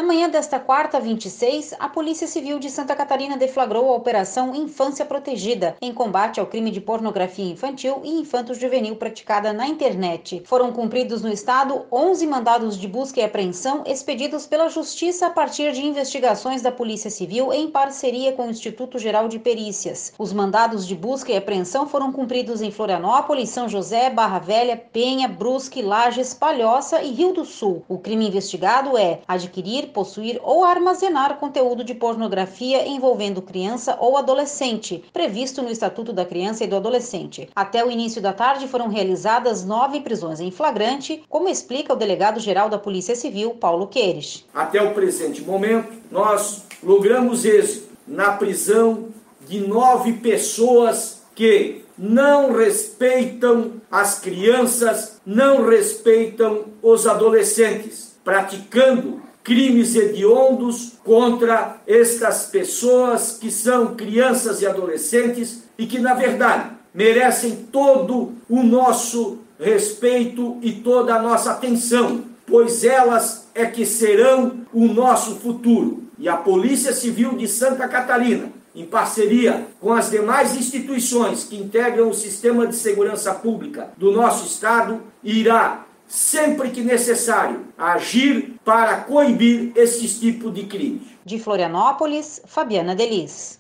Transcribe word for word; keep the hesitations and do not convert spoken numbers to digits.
Na manhã desta quarta, vinte e seis, a Polícia Civil de Santa Catarina deflagrou a Operação Infância Protegida, em combate ao crime de pornografia infantil e infanto-juvenil praticada na internet. Foram cumpridos no estado onze mandados de busca e apreensão expedidos pela Justiça a partir de investigações da Polícia Civil em parceria com o Instituto Geral de Perícias. Os mandados de busca e apreensão foram cumpridos em Florianópolis, São José, Barra Velha, Penha, Brusque, Lages, Palhoça e Rio do Sul. O crime investigado é adquirir, possuir ou armazenar conteúdo de pornografia envolvendo criança ou adolescente, previsto no Estatuto da Criança e do Adolescente. Até o início da tarde foram realizadas nove prisões em flagrante, como explica o delegado-geral da Polícia Civil, Paulo Queires. Até o presente momento, nós logramos êxito na prisão de nove pessoas que não respeitam as crianças, não respeitam os adolescentes, praticando crimes hediondos contra estas pessoas que são crianças e adolescentes e que, na verdade, merecem todo o nosso respeito e toda a nossa atenção, pois elas é que serão o nosso futuro. E a Polícia Civil de Santa Catarina, em parceria com as demais instituições que integram o sistema de segurança pública do nosso estado, irá, sempre que necessário, agir para coibir esses tipos de crimes. De Florianópolis, Fabiana Delis.